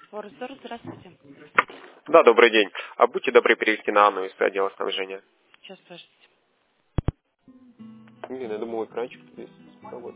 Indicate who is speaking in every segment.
Speaker 1: Форзор, здравствуйте.
Speaker 2: Да, добрый день. А будьте добры перевести на Анну из отдела снабжения.
Speaker 1: Сейчас, подождите.
Speaker 2: Блин, я думал, экранчик здесь. Вот.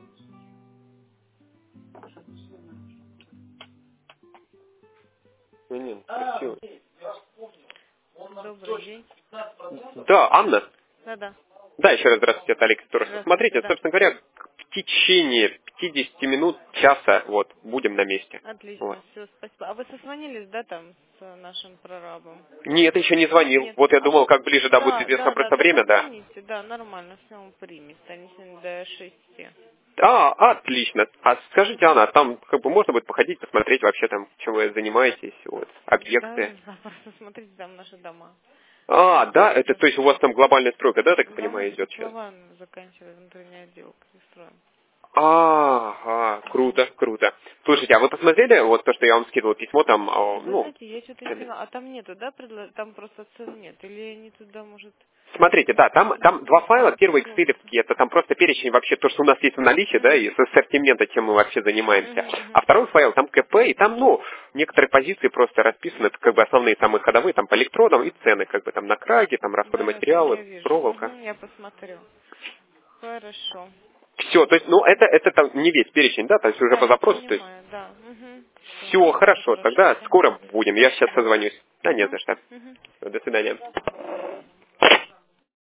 Speaker 2: Нет, красиво.
Speaker 1: Добрый день.
Speaker 2: Да, Анна?
Speaker 1: Да-да.
Speaker 2: Да, еще раз здравствуйте, это Алекс Туров.
Speaker 1: Здравствуйте,
Speaker 2: Смотрите,
Speaker 1: да.
Speaker 2: собственно говоря, в течение 50 минут, часа, вот, будем на месте. Вот.
Speaker 1: Отлично, все, спасибо. А вы созвонились, да, там, с нашим прорабом?
Speaker 2: Нет, еще не звонил.
Speaker 1: Нет.
Speaker 2: Вот я
Speaker 1: А,
Speaker 2: думал, как ближе, да, будет
Speaker 1: да,
Speaker 2: известно
Speaker 1: да, да,
Speaker 2: просто
Speaker 1: да,
Speaker 2: время, да.
Speaker 1: позвоните, да, нормально, все он примет. Они сегодня до 6.
Speaker 2: Отлично. А скажите, Анна, там как бы можно будет походить, посмотреть вообще там, чем вы занимаетесь, вот,
Speaker 1: Да,
Speaker 2: объекты?
Speaker 1: запросто, смотрите, там наши дома.
Speaker 2: Да, это
Speaker 1: Сейчас,
Speaker 2: то есть у вас там глобальная стройка, да, так
Speaker 1: да, мы
Speaker 2: понимаю,
Speaker 1: с
Speaker 2: идет сейчас?
Speaker 1: котлованом заканчивали, внутренний отдел строим.
Speaker 2: Ага, круто, круто. Слушайте, а вы посмотрели вот то, что я вам скидывал письмо там,
Speaker 1: Вы
Speaker 2: ну,
Speaker 1: знаете, я что-то не поняла. А там нету, да, там просто цен нет? Или они туда, может,
Speaker 2: смотрите, да, там два файла. Первый
Speaker 1: просто...
Speaker 2: экселевский, это там просто перечень вообще то, что у нас есть в наличии, да, и с ассортимента, чем мы вообще занимаемся. А второй файл, там КП, и там, ну, некоторые позиции просто расписаны, это как бы основные самые ходовые, там по электродам и цены, как бы там на краге, там расходы
Speaker 1: Да, я
Speaker 2: материалы,
Speaker 1: вижу.
Speaker 2: проволока.
Speaker 1: Я посмотрю. Хорошо.
Speaker 2: Все, то есть, ну, это там не весь перечень, да, то есть уже
Speaker 1: Да,
Speaker 2: по
Speaker 1: я
Speaker 2: запросу, то есть,
Speaker 1: понимаю, да. Все,
Speaker 2: все,
Speaker 1: спасибо,
Speaker 2: хорошо,
Speaker 1: хорошо.
Speaker 2: тогда скоро будем, я сейчас
Speaker 1: Спасибо.
Speaker 2: созвонюсь. Да нет за что.
Speaker 1: Мгм.
Speaker 2: Всё, до свидания.